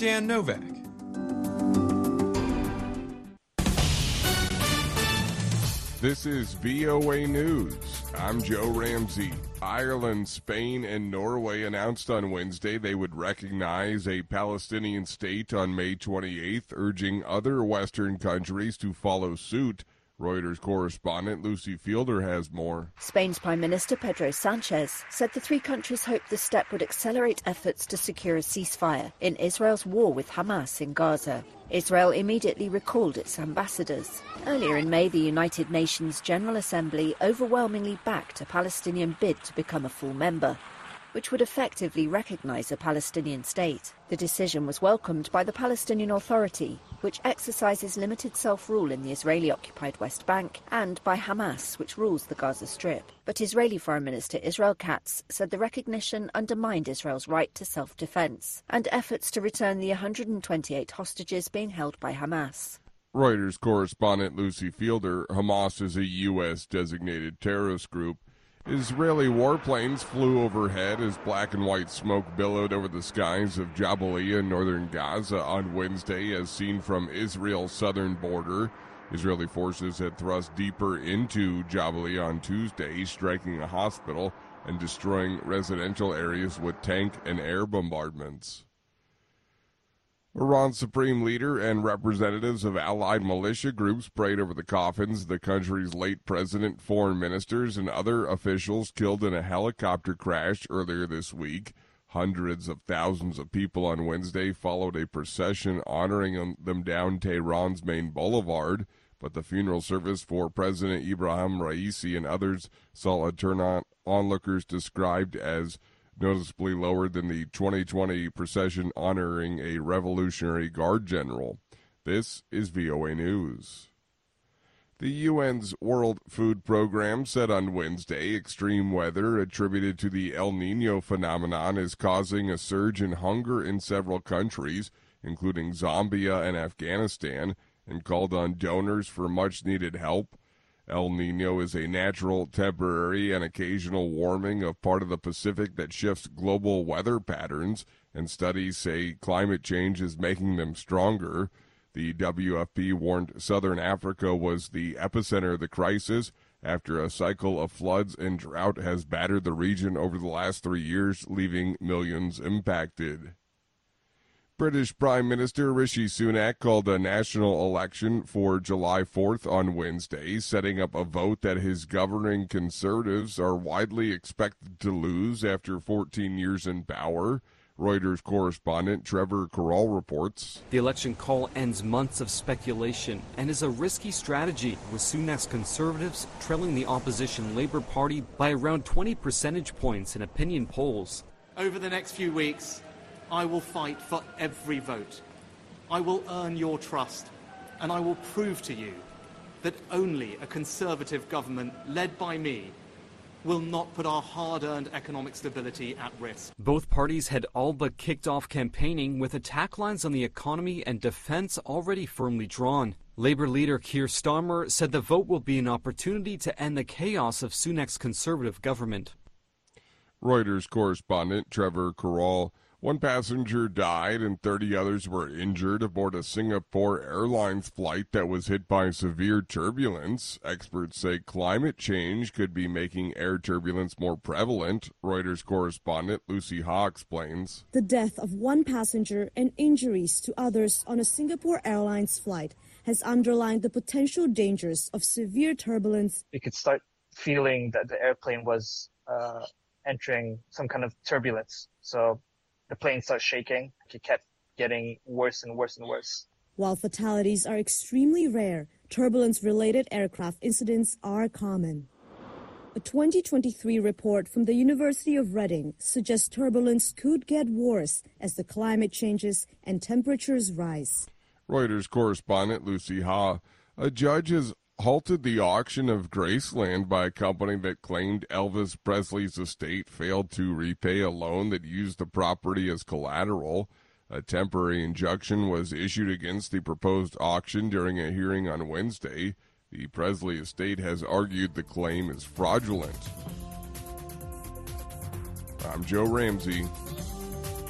Dan Novak. This is VOA News. I'm Joe Ramsey. Ireland, Spain, and Norway announced on Wednesday they would recognize a Palestinian state on May 28th, urging other Western countries to follow suit. Reuters correspondent Lucy Fielder has more. Spain's Prime Minister Pedro Sanchez said the three countries hoped the step would accelerate efforts to secure a ceasefire in Israel's war with Hamas in Gaza. Israel immediately recalled its ambassadors. Earlier in May, the United Nations General Assembly overwhelmingly backed a Palestinian bid to become a full member, which would effectively recognize a Palestinian state. The decision was welcomed by the Palestinian Authority, which exercises limited self-rule in the Israeli-occupied West Bank, and by Hamas, which rules the Gaza Strip. But Israeli Foreign Minister Israel Katz said the recognition undermined Israel's right to self-defense and efforts to return the 128 hostages being held by Hamas. Reuters correspondent Lucy Fielder. Hamas is a U.S.-designated terrorist group. Israeli warplanes flew overhead as black and white smoke billowed over the skies of Jabalia in northern Gaza on Wednesday, as seen from Israel's southern border. Israeli forces had thrust deeper into Jabalia on Tuesday, striking a hospital and destroying residential areas with tank and air bombardments. Iran's supreme leader and representatives of allied militia groups prayed over the coffins of the country's late president, foreign ministers, and other officials killed in a helicopter crash earlier this week. Hundreds of thousands of people on Wednesday followed a procession honoring them down Tehran's main boulevard, but the funeral service for President Ibrahim Raisi and others saw a turnout onlookers described as noticeably lower than the 2020 procession honoring a Revolutionary Guard general. This is VOA News. The UN's World Food Program said on Wednesday extreme weather attributed to the El Niño phenomenon is causing a surge in hunger in several countries, including Zambia and Afghanistan, and called on donors for much-needed help. El Niño is a natural, temporary, and occasional warming of part of the Pacific that shifts global weather patterns, and studies say climate change is making them stronger. The WFP warned Southern Africa was the epicenter of the crisis after a cycle of floods and drought has battered the region over the last 3 years, leaving millions impacted. British Prime Minister Rishi Sunak called a national election for July 4th on Wednesday, setting up a vote that his governing Conservatives are widely expected to lose after 14 years in power. Reuters correspondent Trevor Carroll reports. The election call ends months of speculation and is a risky strategy, with Sunak's Conservatives trailing the opposition Labour Party by around 20 percentage points in opinion polls. Over the next few weeks, I will fight for every vote. I will earn your trust, and I will prove to you that only a Conservative government led by me will not put our hard-earned economic stability at risk. Both parties had all but kicked off campaigning, with attack lines on the economy and defense already firmly drawn. Labour leader Keir Starmer said the vote will be an opportunity to end the chaos of Sunak's Conservative government. Reuters correspondent Trevor Carroll. One passenger died and 30 others were injured aboard a Singapore Airlines flight that was hit by severe turbulence. Experts say climate change could be making air turbulence more prevalent. Reuters correspondent Lucy Ha explains. The death of one passenger and injuries to others on a Singapore Airlines flight has underlined the potential dangers of severe turbulence. We could start feeling that the airplane was entering some kind of turbulence. So the plane starts shaking. It kept getting worse and worse and worse. While fatalities are extremely rare, turbulence-related aircraft incidents are common. A 2023 report from the University of Reading suggests turbulence could get worse as the climate changes and temperatures rise. Reuters correspondent Lucy Ha. A judge has halted the auction of Graceland by a company that claimed Elvis Presley's estate failed to repay a loan that used the property as collateral. A temporary injunction was issued against the proposed auction during a hearing on Wednesday. The Presley estate has argued the claim is fraudulent. I'm Joe Ramsey.